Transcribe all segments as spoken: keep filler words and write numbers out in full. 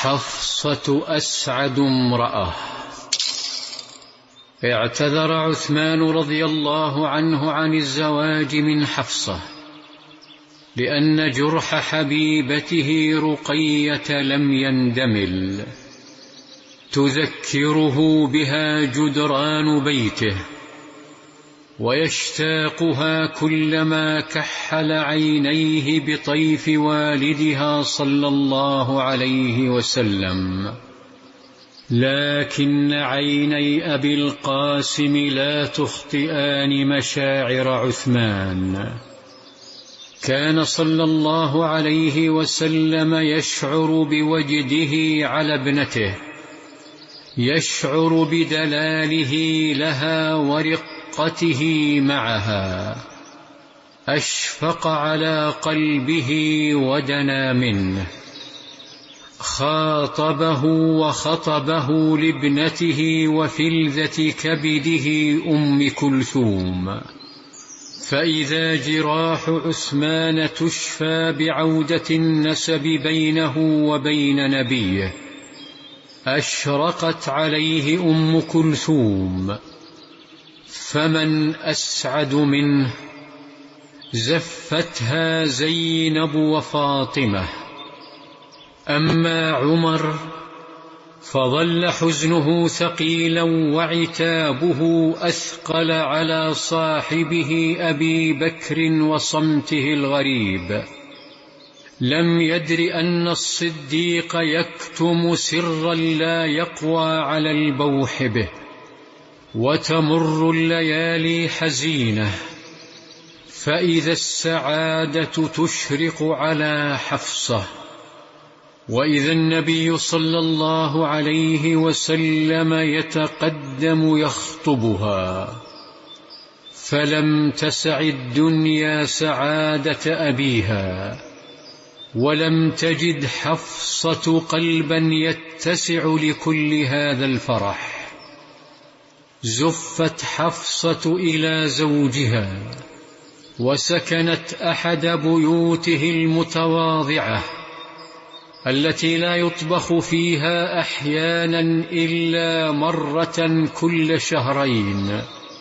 حفصة أسعد امرأة. اعتذر عثمان رضي الله عنه عن الزواج من حفصة لأن جرح حبيبته رقية لم يندمل، تذكره بها جدران بيته ويشتاقها كلما كحل عينيه بطيف والدها صلى الله عليه وسلم. لكن عيني أبي القاسم لا تخطئان مشاعر عثمان. كان صلى الله عليه وسلم يشعر بوجده على ابنته، يشعر بدلاله لها ورقته معها، أشفق على قلبه ودنا منه. خاطبه وخطبه لابنته وفلذة كبده أم كلثوم. فإذا جراح عثمان تشفى بعودة النسب بينه وبين نبيه، أشرقت عليه أم كلثوم. فمن أسعد منه؟ زفتها زينب وفاطمة. أما عمر فظل حزنه ثقيلا وعتابه أثقل على صاحبه أبي بكر وصمته الغريب. لم يدر أن الصديق يكتم سرا لا يقوى على البوح به. وتمر الليالي حزينة، فإذا السعادة تشرق على حفصة، وإذا النبي صلى الله عليه وسلم يتقدم يخطبها. فلم تسع الدنيا سعادة أبيها، ولم تجد حفصة قلبا يتسع لكل هذا الفرح. زفت حفصة إلى زوجها، وسكنت أحد بيوته المتواضعة التي لا يطبخ فيها أحيانا إلا مرة كل شهرين.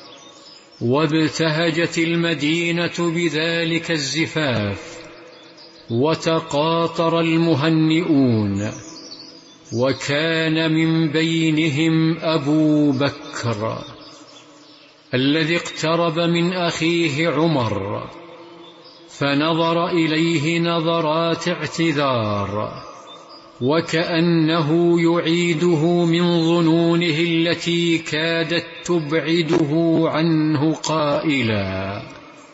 وابتهجت المدينة بذلك الزفاف، وتقاطر المهنئون، وكان من بينهم أبو بكر الذي اقترب من أخيه عمر، فنظر إليه نظرات اعتذار، وكأنه يعيده من ظنونه التي كادت تبعده عنه، قائلا: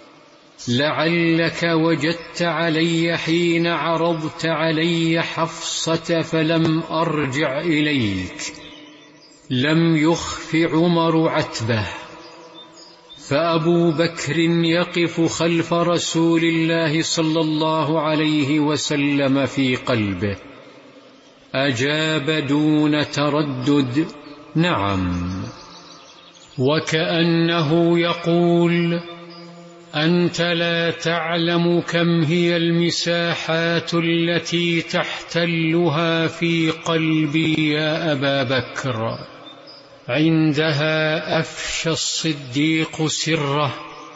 لعلك وجدت علي حين عرضت علي حفصة فلم أرجع إليك. لم يخف عمر عتبه، فأبو بكر يقف خلف رسول الله صلى الله عليه وسلم في قلبه. أجاب دون تردد: نعم. وكأنه يقول: أنت لا تعلم كم هي المساحات التي تحتلها في قلبي يا أبا بكر. عندها أفشى الصديق سره،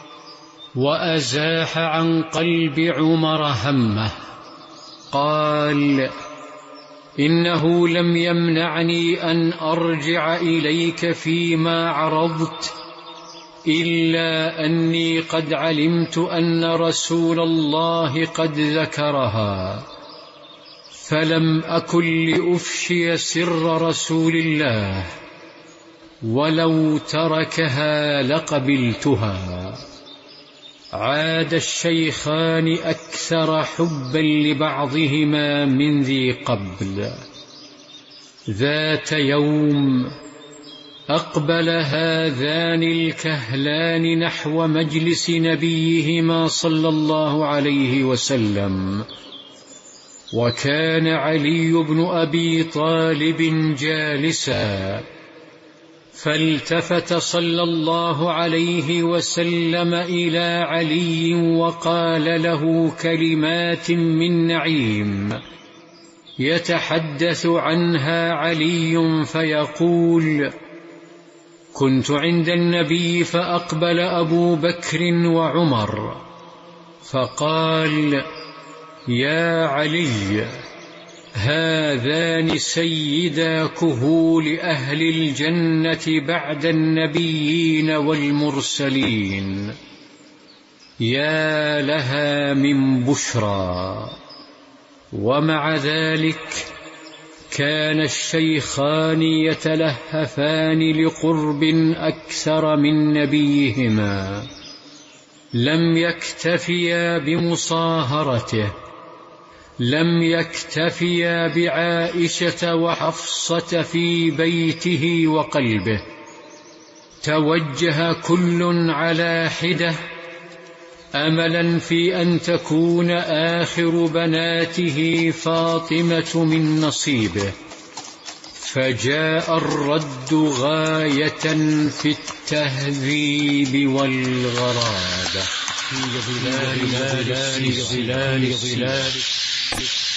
وأزاح عن قلب عمر همه. قال: إنه لم يمنعني أن أرجع إليك فيما عرضت، إلا أني قد علمت أن رسول الله قد ذكرها، فلم أكن لأفشي سر رسول الله، ولو تركها لقبلتها. عاد الشيخان أكثر حبا لبعضهما من ذي قبل. ذات يوم أقبل هذان الكهلان نحو مجلس نبيهما صلى الله عليه وسلم، وكان علي بن أبي طالب جالسا، فالتفت صلى الله عليه وسلم إلى علي وقال له كلمات من نعيم: يتحدث عنها علي فيقول: كنت عند النبي فأقبل أبو بكر وعمر فقال: يا علي، هذان سيدا كهول أهل الجنة بعد النبيين والمرسلين، يا لها من بشرى. ومع ذلك كان الشيخان يتلهفان لقرب أكثر من نبيهما، لم يكتفيا بمصاهرته، لم يكتفيا بعائشة وحفصة في بيته وقلبه، توجه كل على حدة أملا في أن تكون آخر بناته فاطمة من نصيبه، فجاء الرد غاية في التهذيب والغرابة. في ظلال ظلال ظلال ظلال